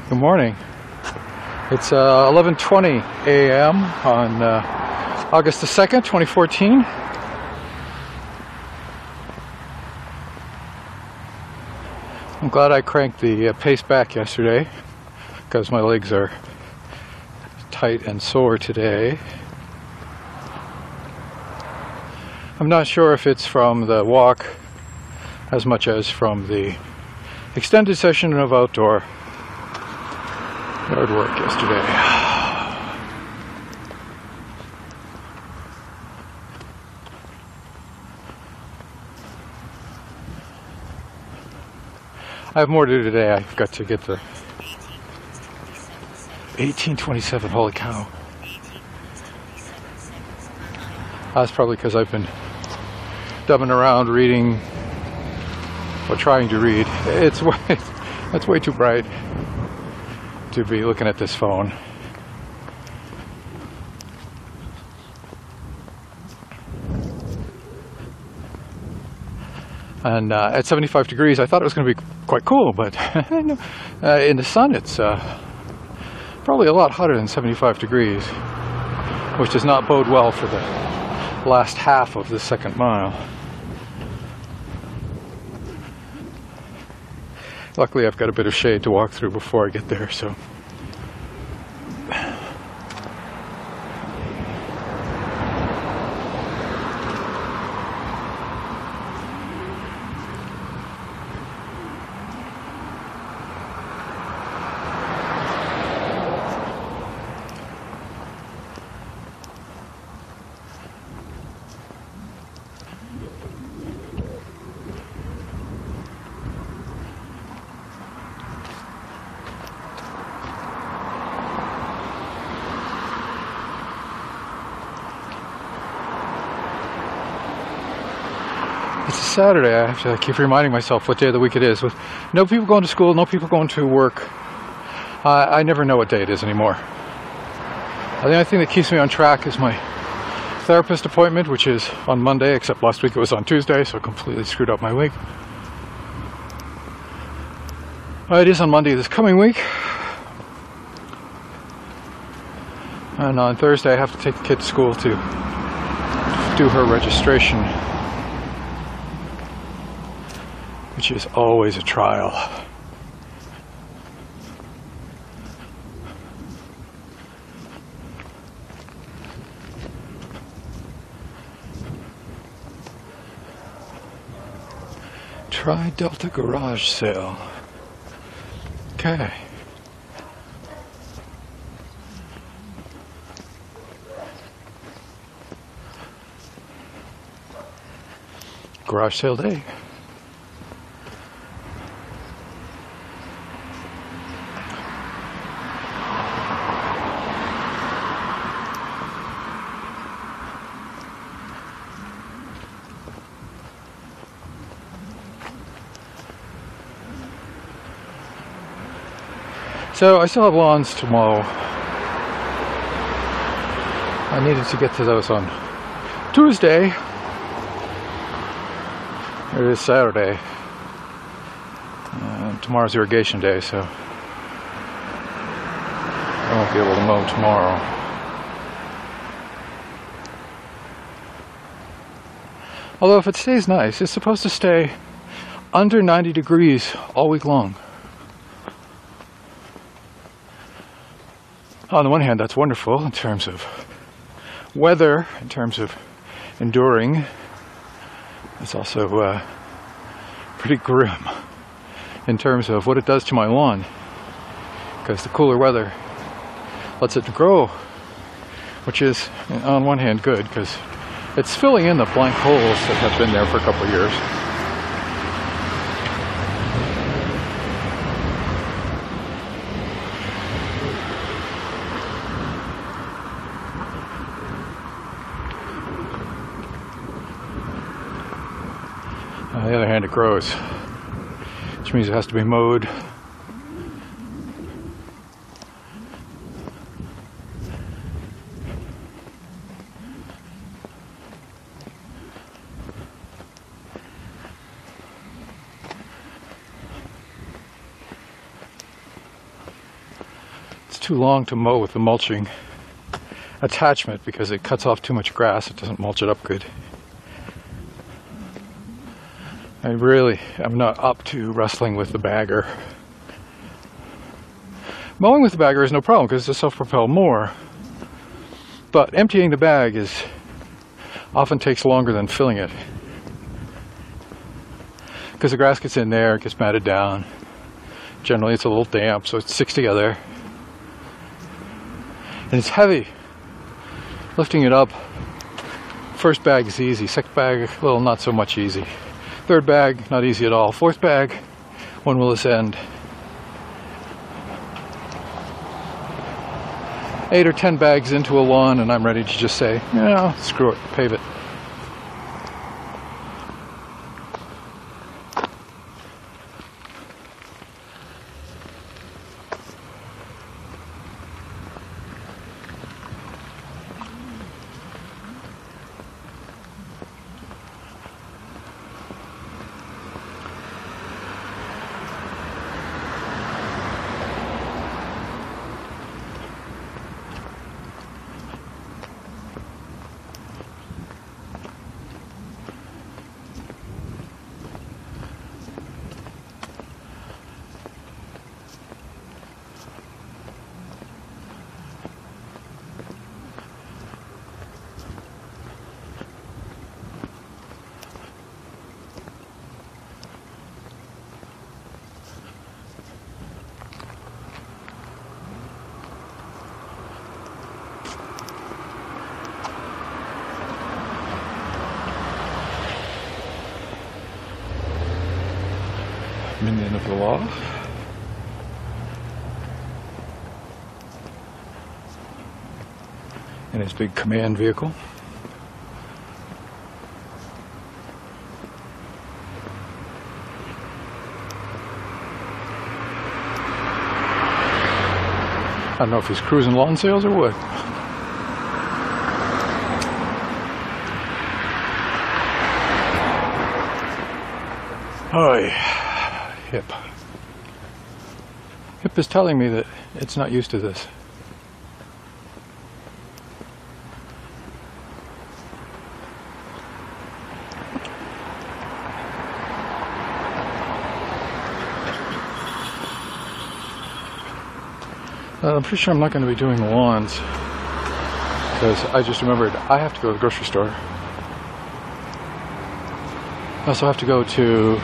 Good morning. It's 11:20 a.m. on August the 2nd, 2014. I'm glad I cranked the pace back yesterday because my legs are tight and sore today. I'm not sure if it's from the walk as much as from the extended session of outdoor yard work yesterday. I have more to do today. I've got to get the 1827, holy cow. That's probably because I've been dumbing around reading or trying to read. It's way too bright to be looking at this phone. And at 75 degrees, I thought it was going to be quite cool, but in the sun, it's probably a lot hotter than 75 degrees, which does not bode well for the last half of the second mile. Luckily, I've got a bit of shade to walk through before I get there, so. It's a Saturday. I have to keep reminding myself what day of the week it is. With no people going to school, no people going to work, I never know what day it is anymore. The only thing that keeps me on track is my therapist appointment, which is on Monday, except last week it was on Tuesday, so I completely screwed up my week. It is on Monday this coming week. And on Thursday I have to take the kid to school to do her registration, which is always a trial. Try Delta garage sale. Okay. Garage sale day. So I still have lawns to mow. I needed to get to those on Tuesday. It is Saturday. Tomorrow's irrigation day, so I won't be able to mow tomorrow. Although if it stays nice, it's supposed to stay under 90 degrees all week long. On the one hand, that's wonderful in terms of weather, in terms of enduring. It's also pretty grim in terms of what it does to my lawn, because the cooler weather lets it grow, which is on one hand good because it's filling in the blank holes that have been there for a couple of years. On the other hand, it grows, which means it has to be mowed. too long to mow with the mulching attachment because it cuts off too much grass. It doesn't mulch it up good. I really am not up to wrestling with the bagger. Mowing with the bagger is no problem because it's a self-propelled mower. But emptying the bag often takes longer than filling it. Because the grass gets in there, it gets matted down. Generally it's a little damp, so it sticks together. And it's heavy. Lifting it up, first bag is easy. Second bag, well, not so much easy. Third bag, not easy at all. Fourth bag, when will this end? 8 or 10 bags into a lawn and I'm ready to just say, yeah, screw it, pave it. Minion of the law. In his big command vehicle. I don't know if he's cruising lawn sales or what. Hi. Hip. Hip is telling me that it's not used to this. I'm pretty sure I'm not going to be doing lawns because I just remembered I have to go to the grocery store. I also have to go to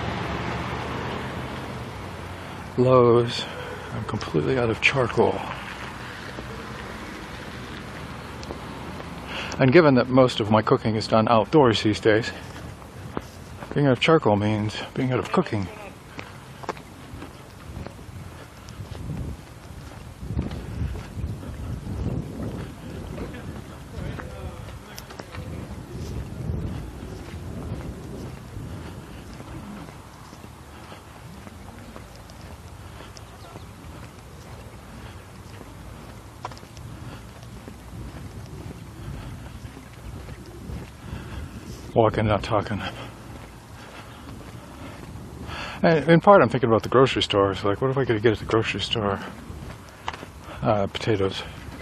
Lowe's. I'm completely out of charcoal. And given that most of my cooking is done outdoors these days, being out of charcoal means being out of cooking. Walking, not talking. And in part, I'm thinking about the grocery store. So, like, what if I could get at the grocery store? Potatoes.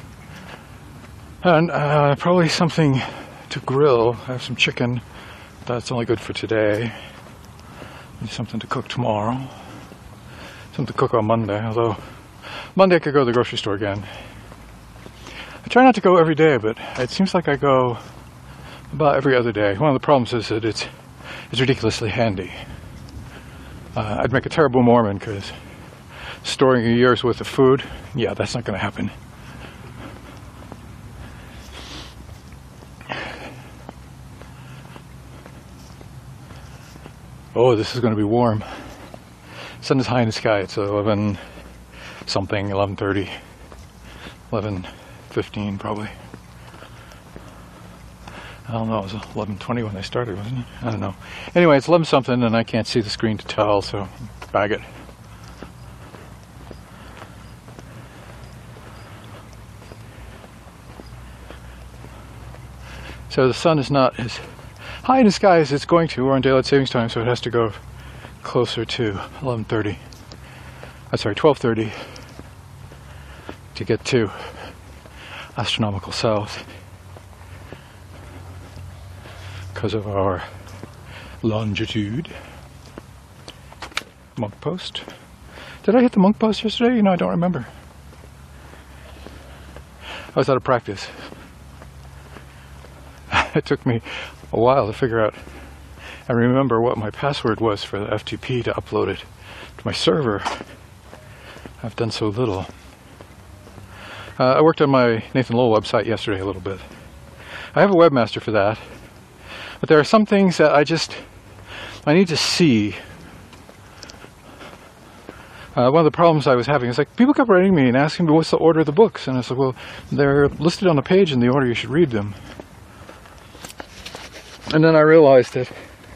And probably something to grill. I have some chicken. That's only good for today. Need something to cook tomorrow. Something to cook on Monday. Although, Monday I could go to the grocery store again. I try not to go every day, but it seems like I go about every other day. One of the problems is that it's ridiculously handy. I'd make a terrible Mormon because storing a year's worth of food, yeah, that's not going to happen. Oh, this is going to be warm. Sun is high in the sky. It's 11 something, 11:30, 11:15 probably. I don't know, it was 11:20 when I started, wasn't it? I don't know. Anyway, it's 11 something and I can't see the screen to tell, so bag it. So the sun is not as high in the sky as it's going to. We're on daylight savings time, so it has to go closer to 11:30. I'm sorry, 12:30 to get to astronomical south because of our longitude. Monk post. Did I hit the monk post yesterday? You know, I don't remember. I was out of practice. It took me a while to figure out and remember what my password was for the FTP to upload it to my server. I've done so little. I worked on my Nathan Lowell website yesterday a little bit. I have a webmaster for that, but there are some things that I need to see. One of the problems I was having is like people kept writing me and asking me what's the order of the books, and I said, well, they're listed on the page in the order you should read them. And then I realized that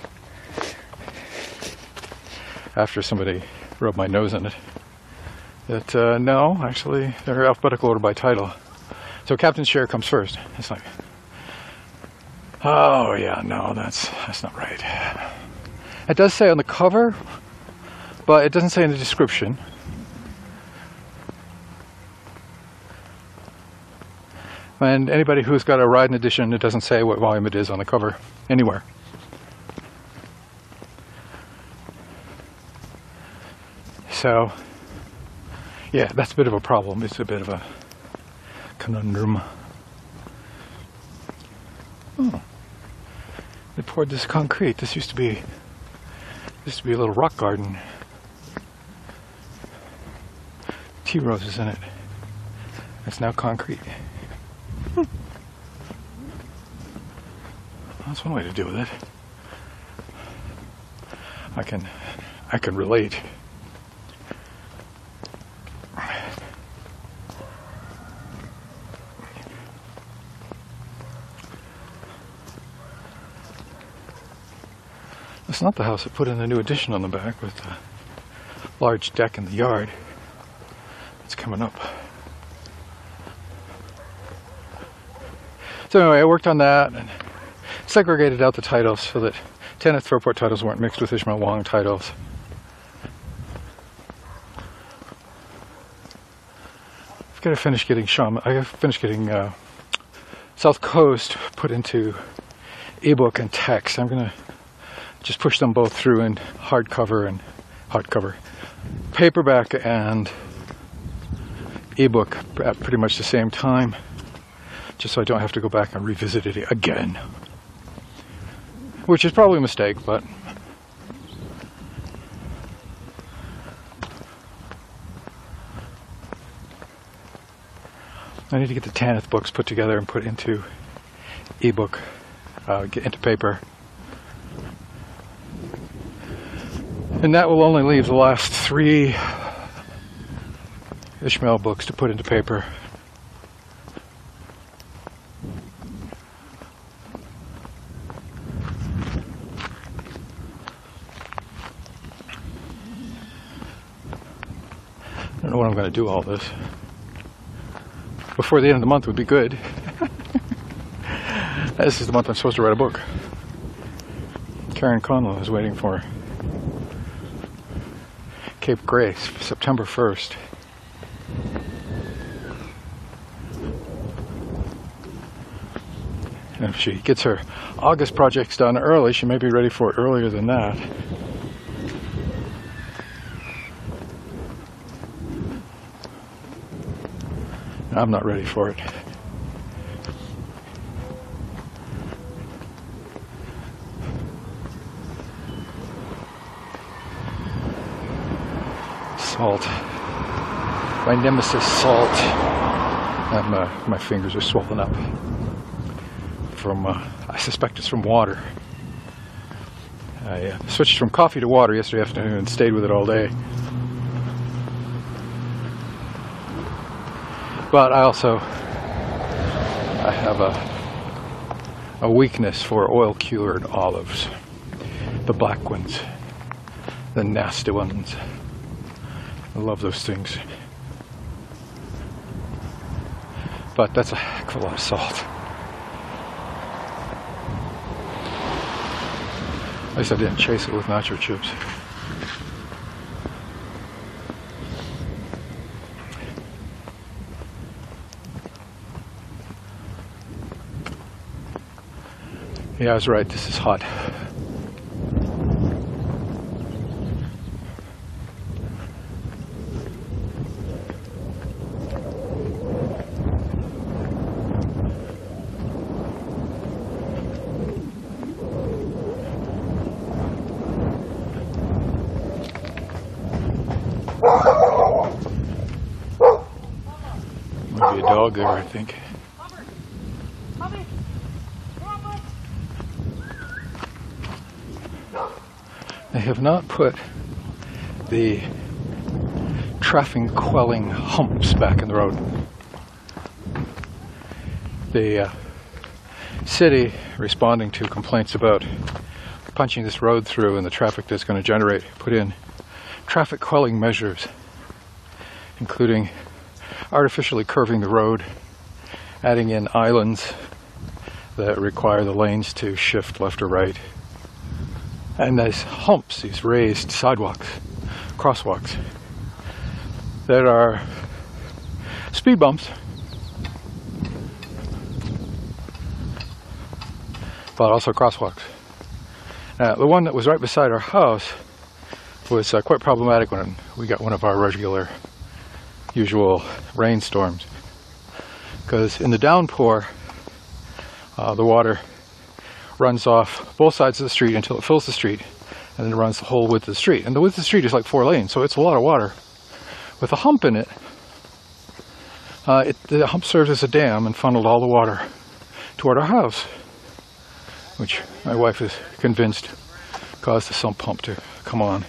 after somebody rubbed my nose in it, that no, actually they're alphabetical order by title. So Captain's Chair comes first. It's like, oh yeah, no, that's not right. It does say on the cover, but it doesn't say in the description. And anybody who's got a Ryden edition, it doesn't say what volume it is on the cover anywhere. So, yeah, that's a bit of a problem. It's a bit of a conundrum. Oh, they poured this concrete. This used to be a little rock garden. Tea roses in it. It's now concrete. That's one way to deal with it. I can relate. It's not the house that put in a new addition on the back with a large deck in the yard. It's coming up. So anyway, I worked on that and segregated out the titles so that Tanith Fairport titles weren't mixed with Ishmael Wong titles. I've got to finish getting South Coast put into ebook and text. I'm going to just push them both through in hardcover, paperback and ebook at pretty much the same time, just so I don't have to go back and revisit it again. Which is probably a mistake, but I need to get the Tanith books put together and put into ebook, get into paper. And that will only leave the last 3 Ishmael books to put into paper. I don't know when I'm going to do all this. Before the end of the month would be good. This is the month I'm supposed to write a book. Karen Conlon is waiting for Cape Grace, September 1st. And if she gets her August projects done early, she may be ready for it earlier than that. I'm not ready for it. Salt. My nemesis, salt. And my fingers are swollen up from, I suspect it's from water. I switched from coffee to water yesterday afternoon and stayed with it all day. But I have a weakness for oil-cured olives. The black ones. The nasty ones. I love those things. But that's a heck of a lot of salt. At least I didn't chase it with nacho chips. Yeah, I was right. This is hot. Maybe a dog there, I think. They have not put the traffic quelling humps back in the road. The city, responding to complaints about punching this road through and the traffic that's going to generate, put in traffic quelling measures, including artificially curving the road, adding in islands that require the lanes to shift left or right, and these humps, these raised sidewalks, crosswalks, that are speed bumps, but also crosswalks. The one that was right beside our house was quite problematic when we got one of our regular, usual rainstorms, because in the downpour, the water runs off both sides of the street until it fills the street, and then it runs the whole width of the street. And the width of the street is like 4 lanes, so it's a lot of water. With a hump in it, the hump served as a dam and funneled all the water toward our house, which my wife is convinced caused the sump pump to come on.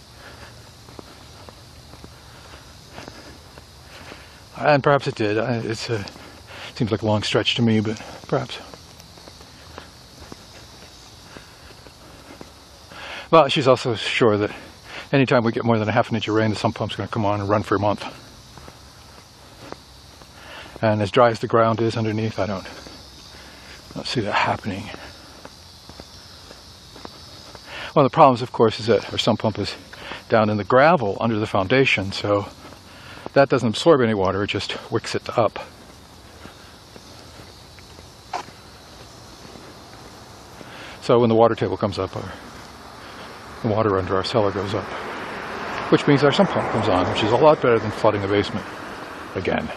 And perhaps it did. It seems like a long stretch to me, but perhaps. Well, she's also sure that anytime we get more than a half an inch of rain, the sump pump's going to come on and run for a month. And as dry as the ground is underneath, I don't see that happening. One of the problems, of course, is that our sump pump is down in the gravel under the foundation, so that doesn't absorb any water, it just wicks it up. So when the water table comes up, the water under our cellar goes up, which means our sump pump comes on, which is a lot better than flooding the basement again.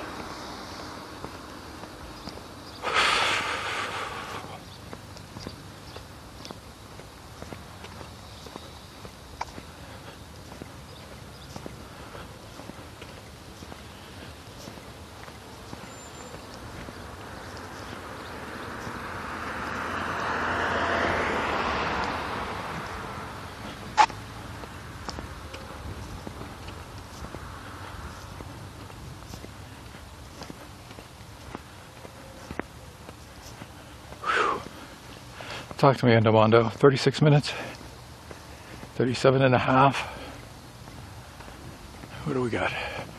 Talk to me, Endomondo. 36 minutes? 37 and a half? What do we got?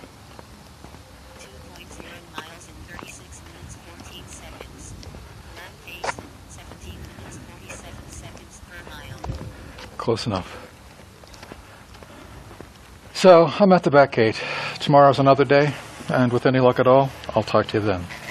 2.0 miles in 36 minutes 14 seconds. Lap pace 17 minutes 47 seconds per mile. Close enough. So, I'm at the back gate. Tomorrow's another day, and with any luck at all, I'll talk to you then.